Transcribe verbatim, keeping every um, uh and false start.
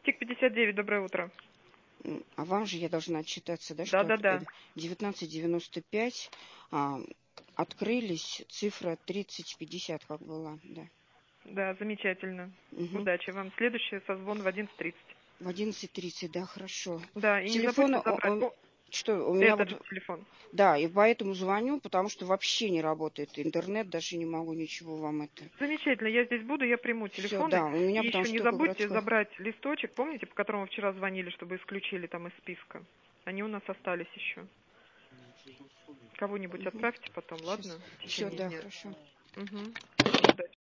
ТИК пятьдесят девять, доброе утро. М, А вам же я должна отчитаться, да, Да, что да, от- э, да. девятнадцать девяносто пять а, открылись, цифра тридцать пятьдесят как была, да. Да, замечательно. Мгм. Удачи вам. Следующий созвон в одиннадцать тридцать. В одиннадцать тридцать, да, хорошо. Да, и не Телефон, забудьте о- забрать о, о, что, у меня этот вот, же телефон. да, и поэтому звоню, потому что вообще не работает интернет, даже не могу ничего вам это. Замечательно, я здесь буду, я приму Все, телефоны. да, у меня И потому еще что не только забудьте городской. забрать листочек, помните, по которому вчера звонили, чтобы исключили там из списка. Они у нас остались еще. Кого-нибудь отправьте потом, Сейчас. ладно? В Все, течение да, дня. хорошо. Угу.